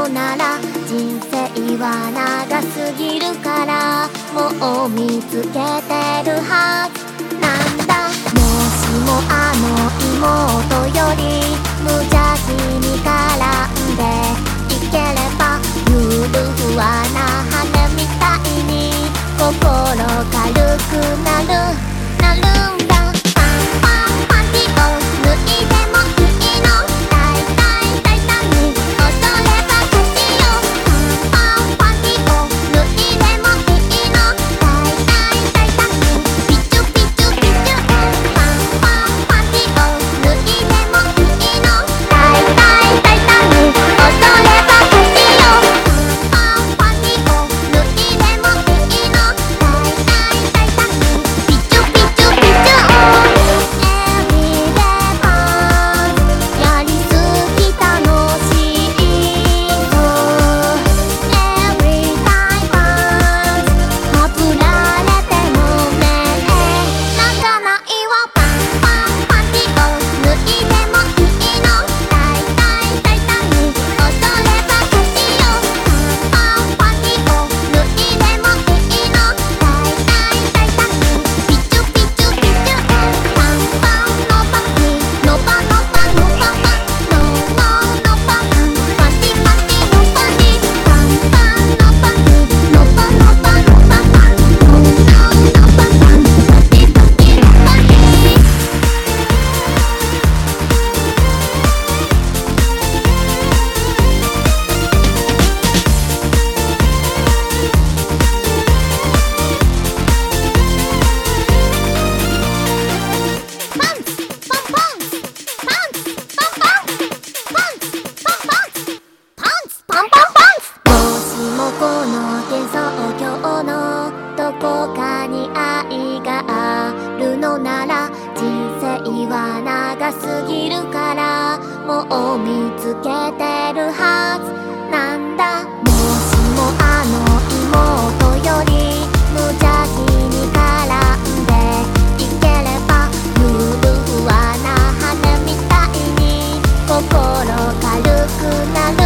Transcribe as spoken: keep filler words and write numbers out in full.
のなら人生は長すぎるからもう見つけてるはずなんだ。もしもあの妹より無邪気に絡んでいければゆるふわな羽みたいに心軽くなるなるんだ。パンパンパンティを脱いでもいいの大大大胆に踊れば勝ちよ。パンパンパンティを脱いでもいいの大大大胆にピチュピチュピチュパンパンパンティを脱いでもいいの大大大胆に踊れば勝ちよ。パンパンパンティを脱いでもいいの大大大胆にピチュピチュピチュやりすぎ楽しいぞ Every time pass はぶられてもね泣かないわ。パンパンパンティを脱いでもいいの大大大胆に踊れば勝ちよ。パンパンパンティを脱いでもいいの大大大胆にピチュピチュピチュパンパンのパンティのパのパのパパのののパンパンティパンティのパンティパンパンのパンティのパのパのパパのののパンパンパンティパンティのパンティパンツパンパンツパンツパンパンツパンツパンパンツパンツパンパンパンツもしもこの幻想郷のどこかに愛があるのなら人生は長すぎるからもう見つけてるはずなんだ。もしもあの妹より無邪気に絡んでいければゆるふわな羽みたいに心軽くなる